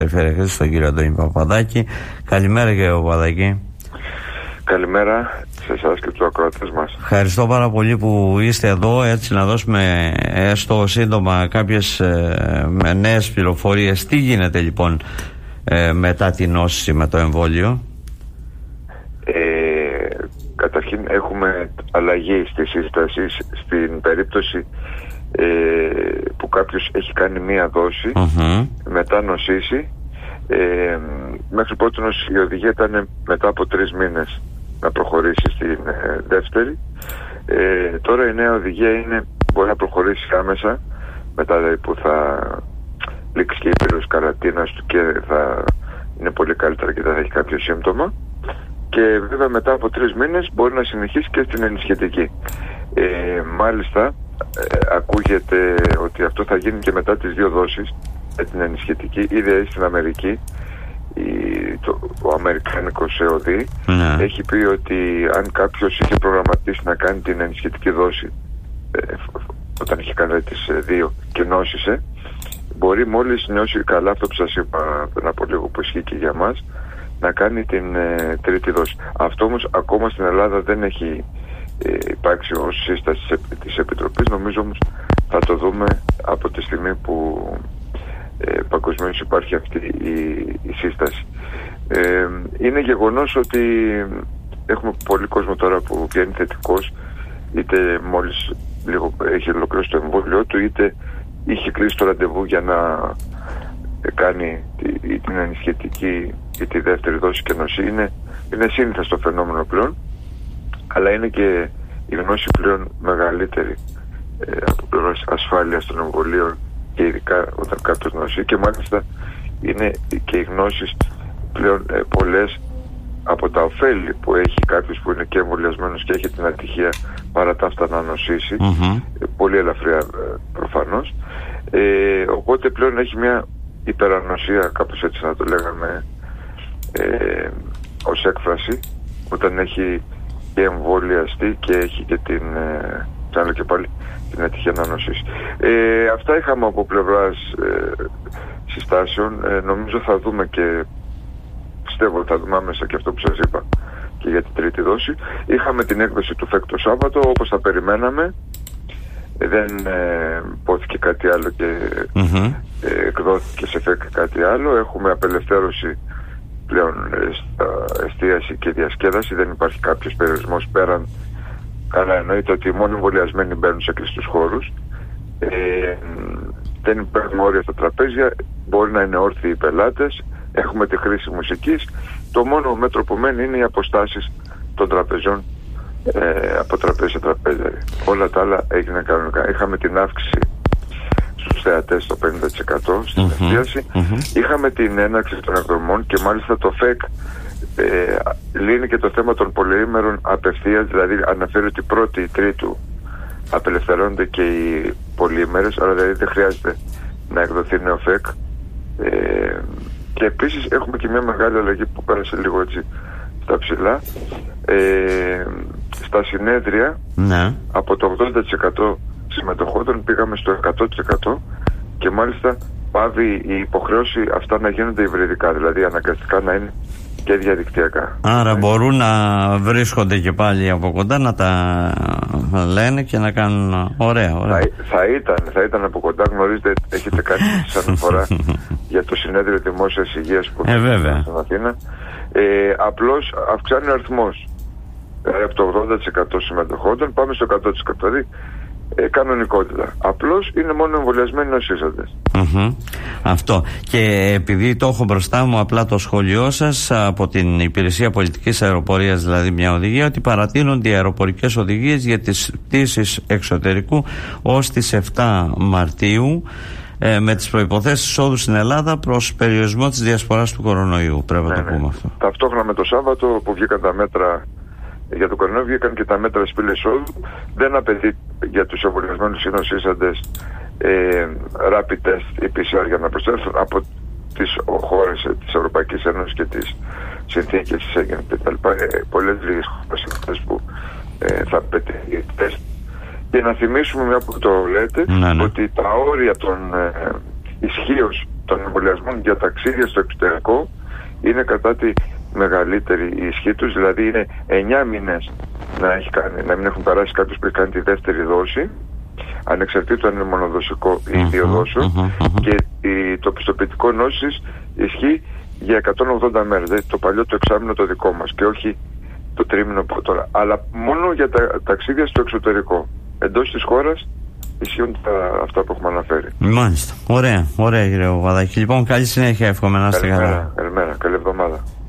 Περιφερειακή στον κύριο Αντώνη Παπαδάκη. Καλημέρα, κύριε Παπαδάκη. Καλημέρα σε εσάς και τους ακροατές μας. Ευχαριστώ πάρα πολύ που είστε εδώ, έτσι να δώσουμε έστω σύντομα κάποιες νέες πληροφορίες. Τι γίνεται λοιπόν μετά την νόση με το εμβόλιο? Καταρχήν έχουμε αλλαγή στη σύσταση στην περίπτωση που κάποιος έχει κάνει μία δόση, μετά νοσήσει. Μέχρι πρώτη η οδηγία ήταν μετά από 3 μήνες να προχωρήσει στην δεύτερη. Τώρα η νέα οδηγία είναι μπορεί να προχωρήσει άμεσα, μετά που θα λήξει και η περίοδος καραντίνας του και θα είναι πολύ καλύτερα και δεν θα έχει κάποιο σύμπτωμα. Και βέβαια μετά από 3 μήνες μπορεί να συνεχίσει και στην ενισχυτική. Μάλιστα ακούγεται ότι αυτό θα γίνει και μετά τις 2 δόσεις με την ενισχυτική. Ήδη στην Αμερική ο Αμερικάνικος ΕΟΔΗ έχει πει ότι αν κάποιος είχε προγραμματίσει να κάνει την ενισχυτική δόση όταν είχε κάνει τις 2 και νόσησε, μπορεί μόλις νιώσει καλά, αυτό που σας είπα πριν από λίγο που ισχύει και για μας, να κάνει την τρίτη δόση. Αυτό όμως ακόμα στην Ελλάδα δεν έχει υπάρξει ως σύσταση της Επιτροπής. Νομίζω όμως θα το δούμε από τη στιγμή που παγκοσμίως υπάρχει αυτή η σύσταση. Είναι γεγονός ότι έχουμε πολύ κόσμο τώρα που βγαίνει θετικός, είτε μόλις λίγο έχει ολοκληρώσει το εμβόλιο του, είτε είχε κλείσει το ραντεβού για να κάνει την ενισχυτική ή τη δεύτερη δόση και νοσεί. Είναι σύνηθες το φαινόμενο πλέον, αλλά είναι και η γνώση πλέον μεγαλύτερη από πλευράς ασφάλειας των εμβολίων και ειδικά όταν κάποιος νοσεί, και μάλιστα είναι και οι γνώσεις πλέον πολλές από τα ωφέλη που έχει κάποιος που είναι και εμβολιασμένος και έχει την ατυχία παρά τα αυτά να νοσήσει, πολύ ελαφριά προφανώς, οπότε πλέον έχει μια υπερανοσία, κάπως έτσι να το λέγαμε ως έκφραση, όταν έχει και εμβολιαστεί και έχει και την και πάλι την ατυχία να νοσήσει. Αυτά είχαμε από πλευράς συστάσεων. Νομίζω θα δούμε και πιστεύω θα δούμε άμεσα και αυτό που σας είπα και για την τρίτη δόση. Είχαμε την έκδοση του ΦΕΚ το Σάββατο, όπως θα περιμέναμε. Δεν πόθηκε κάτι άλλο και εκδόθηκε σε ΦΕΚ κάτι άλλο. Έχουμε απελευθέρωση πλέον στα εστίαση και διασκέδαση. Δεν υπάρχει κάποιος περιορισμός πέραν. Καλά, εννοείται ότι μόνο εμβολιασμένοι μπαίνουν σε κλειστούς χώρους. Δεν υπάρχουν όρια στα τραπέζια. Μπορεί να είναι όρθιοι οι πελάτες. Έχουμε τη χρήση μουσικής. Το μόνο μέτρο που μένει είναι οι αποστάσεις των τραπεζιών από τραπέζι σε τραπέζι. Όλα τα άλλα έγιναν κανονικά. Είχαμε την αύξηση στους θεατές στο 50% στην εστίαση. Είχαμε την έναρξη των εκδρομών και μάλιστα το ΦΕΚ λύνει και το θέμα των πολυήμερων απευθείας, δηλαδή αναφέρει ότι πρώτη ή τρίτου απελευθερώνονται και οι πολυήμερες, αλλά δηλαδή δεν χρειάζεται να εκδοθεί νέο ΦΕΚ. Και επίσης έχουμε και μια μεγάλη αλλαγή που πέρασε λίγο έτσι στα ψηλά. Στα συνέδρια από το 80% συμμετοχόντων πήγαμε στο 100% και μάλιστα πάβει η υποχρέωση αυτά να γίνονται υβριδικά, δηλαδή αναγκαστικά να είναι και διαδικτυακά. Άρα μπορούν να βρίσκονται και πάλι από κοντά, να τα λένε και να κάνουν ωραία. Θα ήταν από κοντά. Γνωρίζετε, έχετε κάνει σαν φορά για το συνέδριο δημόσιας υγείας που είναι στην Αθήνα. Απλώς αυξάνει ο αριθμός. Από το 80% συμμετοχόντων πάμε στο 100%. Δηλαδή κανονικότητα. Απλώς είναι μόνο εμβολιασμένοι νοσήσαντες. Αυτό. Και επειδή το έχω μπροστά μου απλά το σχόλιο σας από την Υπηρεσία Πολιτικής Αεροπορίας, δηλαδή μια οδηγία, ότι παρατείνονται οι αεροπορικές οδηγίες για τις πτήσεις εξωτερικού ως τις 7 Μαρτίου με τις προϋποθέσεις εισόδου στην Ελλάδα προς περιορισμό της διασποράς του κορονοϊού. Πρέπει να το πούμε αυτό. Ταυτόχρονα με το Σάββατο που βγήκαν τα μέτρα για το κορονοϊό, βγήκαν και τα μέτρα σπήλες εισόδου. Δεν απαιτεί για τους εμβολιασμένους νοσήσαντες rapid test ή PCR για να προσθέσουν από τις χώρες της Ευρωπαϊκής Ένωσης και τις συνθήκες της Σέγγεν κτλ. Πολλές λίγες χώρες που θα απαιτεί τεστ. Και να θυμίσουμε, μια που το λέτε, ότι τα όρια των ισχύως των εμβολιασμών για ταξίδια στο εξωτερικό είναι κατά τη μεγαλύτερη η ισχύ τους, δηλαδή είναι 9 μήνες να μην έχουν περάσει κάποιος που έχει κάνει τη δεύτερη δόση, ανεξαρτήτως αν είναι μονοδοσικό ή δύο δόσεων, και το πιστοποιητικό νόσης ισχύει για 180 μέρες, δηλαδή το παλιό το εξάμηνο το δικό μας και όχι το τρίμηνο από τώρα, αλλά μόνο για τα ταξίδια στο εξωτερικό. Εντός της χώρας ισχύουν αυτά που έχουμε αναφέρει. Μάλιστα. Ωραία κύριε Παπαδάκη. Λοιπόν, καλή συνέχεια, εύχομαι να είστε καλά. Καλημέρα, καλή εβδομάδα.